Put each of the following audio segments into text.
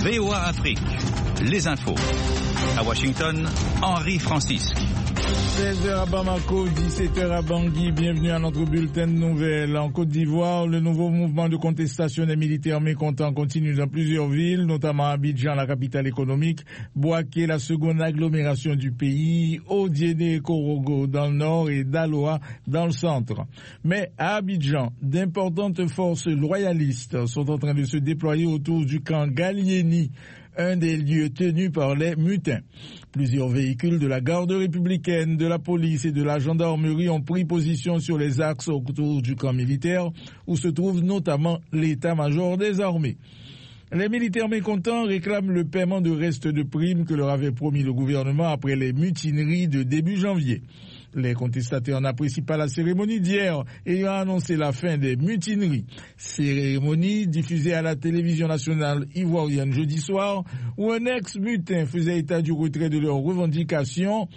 VOA Afrique, les infos. À Washington, Henri Francisque. 16h à Bamako, 17h à Bangui, bienvenue à notre bulletin de nouvelles. En Côte d'Ivoire, le nouveau mouvement de contestation des militaires mécontents continue dans plusieurs villes, notamment Abidjan, la capitale économique, Bouaké, la seconde agglomération du pays, Odiéné et Korogo dans le nord et Daloa dans le centre. Mais à Abidjan, d'importantes forces loyalistes sont en train de se déployer autour du camp Galieni, un des lieux tenus par les mutins. Plusieurs véhicules de la garde républicaine, de la police et de la gendarmerie ont pris position sur les axes autour du camp militaire, où se trouve notamment l'état-major des armées. Les militaires mécontents réclament le paiement de restes de primes que leur avait promis le gouvernement après les mutineries de début janvier. Les contestataires n'apprécient pas la cérémonie d'hier ayant annoncé la fin des mutineries. Cérémonie diffusée à la télévision nationale ivoirienne jeudi soir où un ex-mutin faisait état du retrait de leurs revendications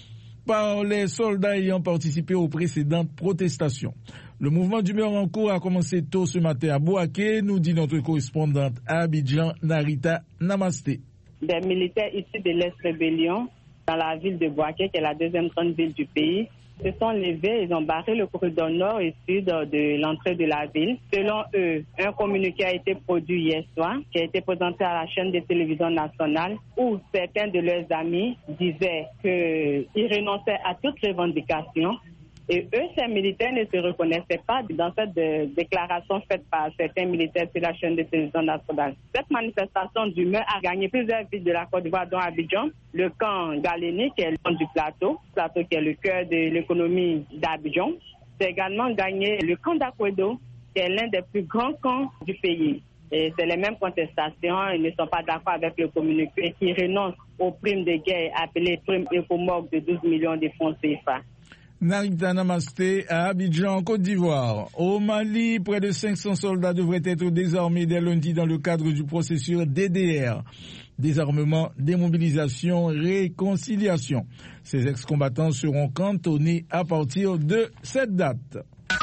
par les soldats ayant participé aux précédentes protestations. Le mouvement d'humeur en cours a commencé tôt ce matin à Bouaké, nous dit notre correspondante à Abidjan, Narita Namasté. Des militaires issus de l'ex-rébellion dans la ville de Bouaké, qui est la deuxième grande ville du pays, se sont levés, ils ont barré le corridor nord et sud de l'entrée de la ville. Selon eux, un communiqué a été produit hier soir, qui a été présenté à la chaîne de télévision nationale, où certains de leurs amis disaient qu'ils renonçaient à toute revendication. Et eux, ces militaires ne se reconnaissaient pas dans cette déclaration faite par certains militaires sur la chaîne de télévision nationale. Cette manifestation d'humeur a gagné plusieurs villes de la Côte d'Ivoire, dont Abidjan, le camp Galieni, qui est le camp du plateau qui est le cœur de l'économie d'Abidjan. C'est également gagné le camp d'Akwedo, qui est l'un des plus grands camps du pays. Et c'est les mêmes contestations, ils ne sont pas d'accord avec le communiqué qui renonce aux primes de guerre appelées primes ECOMOG de 12 millions de francs CFA. Narita Namasté à Abidjan, en Côte d'Ivoire. Au Mali, près de 500 soldats devraient être désarmés dès lundi dans le cadre du processus DDR. Désarmement, démobilisation, réconciliation. Ces ex-combattants seront cantonnés à partir de cette date.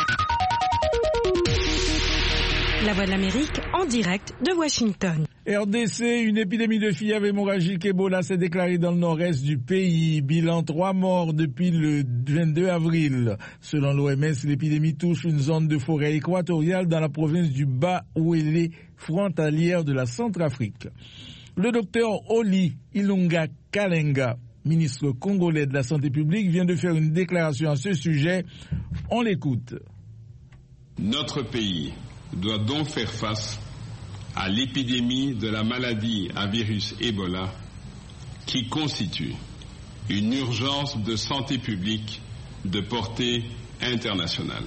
La Voix de l'Amérique en direct de Washington. RDC, une épidémie de fièvre hémorragique Ebola s'est déclarée dans le nord-est du pays. Bilan 3 morts depuis le 22 avril. Selon l'OMS, l'épidémie touche une zone de forêt équatoriale dans la province du Bas-Ouélé, frontalière de la Centrafrique. Le docteur Oli Ilunga Kalenga, ministre congolais de la Santé publique, vient de faire une déclaration à ce sujet. On l'écoute. Notre pays doit donc faire face à l'épidémie de la maladie à virus Ebola qui constitue une urgence de santé publique de portée internationale.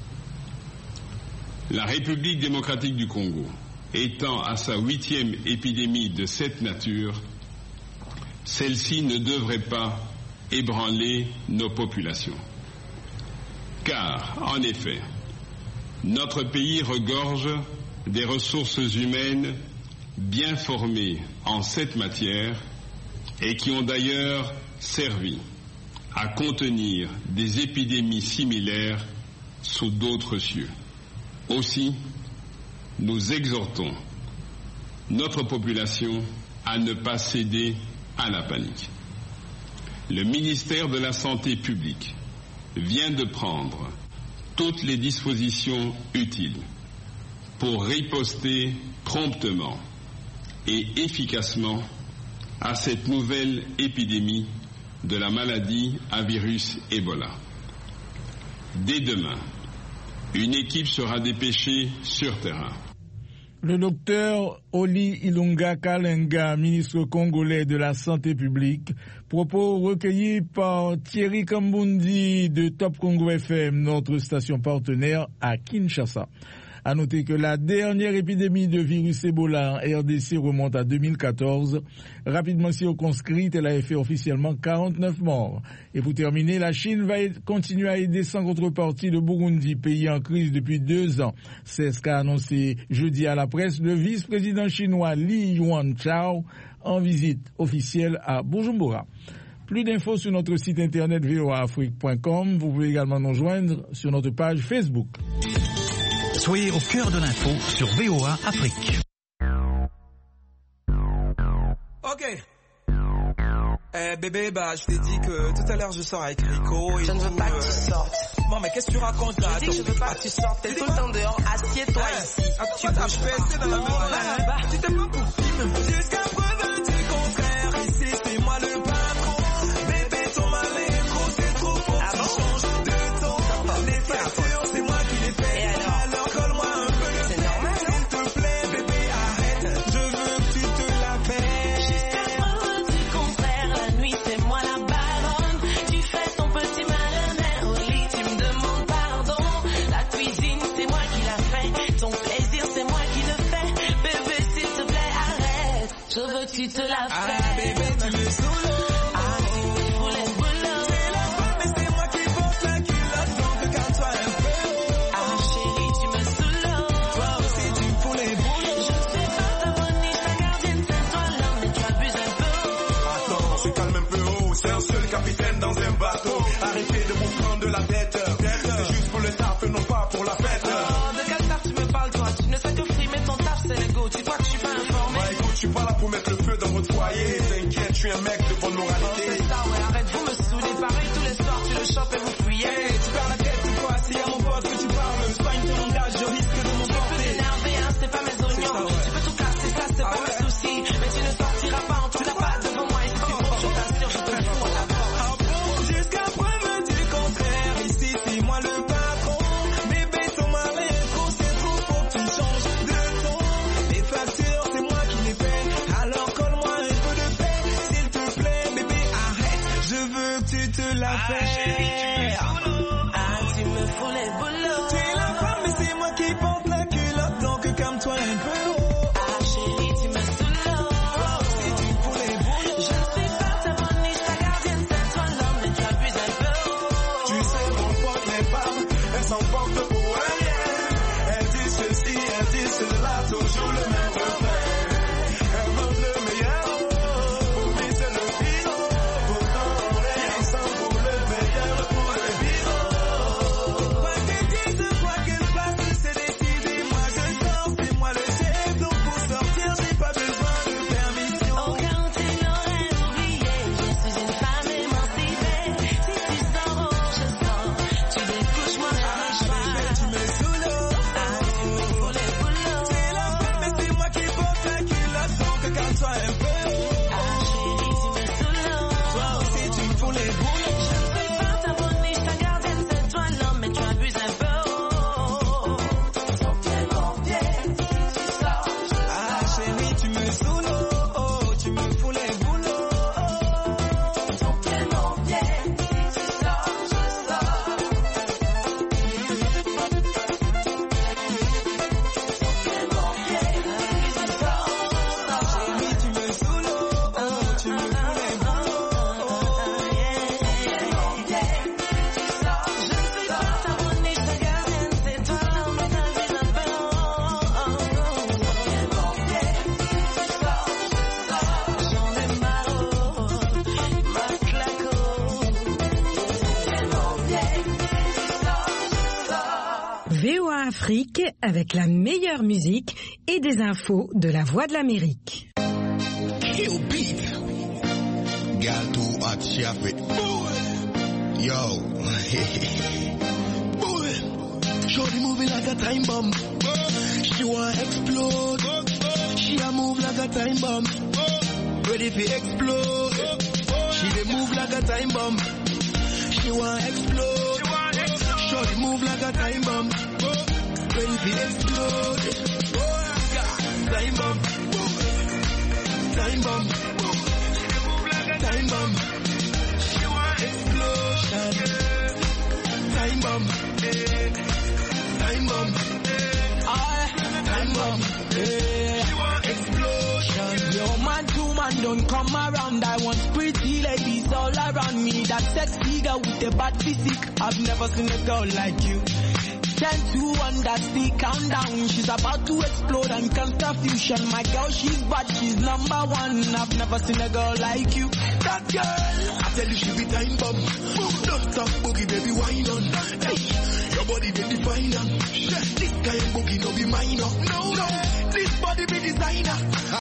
La République démocratique du Congo étant à sa 8e épidémie de cette nature, celle-ci ne devrait pas ébranler nos populations. Car, en effet, notre pays regorge des ressources humaines bien formées en cette matière et qui ont d'ailleurs servi à contenir des épidémies similaires sous d'autres cieux. Aussi, nous exhortons notre population à ne pas céder à la panique. Le ministère de la Santé publique vient de prendre toutes les dispositions utiles pour riposter promptement et efficacement à cette nouvelle épidémie de la maladie à virus Ebola. Dès demain, une équipe sera dépêchée sur terrain. Le docteur Oli Ilunga Kalenga, ministre congolais de la Santé publique, propos recueillis par Thierry Kambundi de Top Congo FM, notre station partenaire à Kinshasa. À noter que la dernière épidémie de virus Ebola en RDC remonte à 2014. Rapidement circonscrite, elle a fait officiellement 49 morts. Et pour terminer, la Chine va continuer à aider sans contrepartie le Burundi, pays en crise depuis 2 ans. C'est ce qu'a annoncé jeudi à la presse le vice-président chinois Li Yuanchao en visite officielle à Bujumbura. Plus d'infos sur notre site internet voaafrique.com. Vous pouvez également nous joindre sur notre page Facebook. Soyez au cœur de l'info sur VOA Afrique. Ok. Bébé, bah je t'ai dit que tout à l'heure je sors avec Rico et je ne veux pas que tu sortes. Bon mais qu'est-ce que tu racontes là? Je dis que je veux pas que tu sortes, t'es tout le temps dehors, assieds-toi ici. Tu vas t'apaiser dans la maison. Tu t'es pas pour film. Jusqu'à preuve du contraire, ici c'est moi le patron. Bébé ton mal-être, c'est trop fort, tu changes de ton. Les factures c'est moi qui les paye. Alors colle-moi un peu. C'est normal, s'il te plaît bébé arrête, je veux que tu te la payes. Jusqu'à preuve du contraire, la nuit c'est moi la baronne. Tu fais ton petit malhonneur au lit, tu me demandes pardon. La cuisine c'est moi qui la fais, ton plaisir c'est moi qui le fais. Bébé s'il te plaît arrête, je veux que tu te la fais. Ah bébé tu me saoules. Ah tu me fous les boulots. C'est la femme mais c'est moi qui porte la culotte, donc calme-toi un peu. Ah chérie tu me saoules. Toi aussi tu me fous les boulots. Je suis pas ta boniche, ta gardienne, c'est toi l'homme, mais tu abuses un peu. Attends, je calme un peu haut, c'est un seul capitaine dans un bateau. Arrêtez de vous prendre de la tête, c'est juste pour le taf, non pas pour la fête. Oh, de quel taf tu me parles toi? Tu ne sais que frimer ton taf, c'est l'ego. Tu crois que je suis pas informé? Bah écoute, je suis pas là pour mettre le feu dans votre foyer. T'inquiète, je suis un mec de bonne moralité. C'est ça, ouais, arrête, vous me saoulez. Pareil tous les soirs, tu le chopes et vous fuyez. Hey, tu perds la tête ou quoi? C'est à mon pote que tu parles, c'est pas une langage, je risque de Tu peux m'emporter. t'énerver, hein, c'est pas mes oignons. Ça, ouais. Tu peux tout casser, ça c'est pas mes soucis. Mais tu ne sortiras pas, en tout cas pas devant moi. Et si tu montes, je t'assure, je te fous à la porte. Ah bon, jusqu'à preuve du contraire, ici c'est moi le patron. Bébé ton mal-être, c'est trop, faut que tu changes de ton. Les factures c'est moi qui les paye, alors colle-moi un peu de paix. S'il te plaît bébé arrête, je veux que tu te la fais. Ah tu me fous les boulots. Tu es la femme mais c'est moi qui porte la culotte, donc calme-toi un peu. Ah chérie tu me saoules. Toi aussi tu me fous les boulots. Je suis pas ta boniche, ta gardienne, c'est toi l'homme, mais tu abuses un peu. Tu sais, mon pote, les femmes, elles s'emportent pour un rien. Elles disent ceci, elles disent cela, toujours le même refrain. Elles veulent le meilleur, pour lui c'est le pire. Pourtant on est ensemble pour le meilleur, pour le pire. Quoi qu'elles disent, quoi qu'elles fassent, c'est décidé. Moi je sors, c'est moi le chef, donc pour sortir j'ai pas besoin de permission. Au cas où tu l'aurais oublié, je suis une femme émancipée. Si tu sors, oh, je sors. Tu découches, moi je Bébé, choix. tu me saoules. Ah, tu me fous les boulots. C'est la femme mais c'est moi qui porte la culotte, donc calme-toi un peu. Ah, chérie, tu me saoules. Toi aussi tu me fous les boulots. Je ne suis pas ta boniche, ta gardienne, c'est toi l'homme, mais tu abuses un peu. Ah chérie tu me saoules, oh, tu me fous les boulots. Chérie tu me saoules, oh, tu me fous les Je ne suis pas ta boniche, ta gardienne, c'est toi l'homme, mais tu abuses un peu. J'en ai marre, ma claco. VOA Afrique avec la meilleure musique et des infos de la Voix de l'Amérique. Kill beat. Gal too hot, she have it. Yo. Shorty moving like a time bomb. She want explode. She a move like a time bomb. Ready for explode. She dey move like a time bomb. She want explode. Shorty move like a time bomb. Ready for explode. Time bomb. Time bomb. Time bomb. She want explosion. Time bomb. Time bomb. Time bomb. She want explosion. Yo, man, two man don't come around. I want pretty ladies all around me. That sexy girl with the bad physique. I've never seen a girl like you. 10 to 1, that's the countdown. She's about to explode and can't stop fusion. My girl, she's bad, she's number one. I've never seen a girl like you. That girl, I tell you she be time bomb. Don't stop boogie, baby, wine on. Hey, your body be definer. This kind of boogie no be minor. No, this body be designer.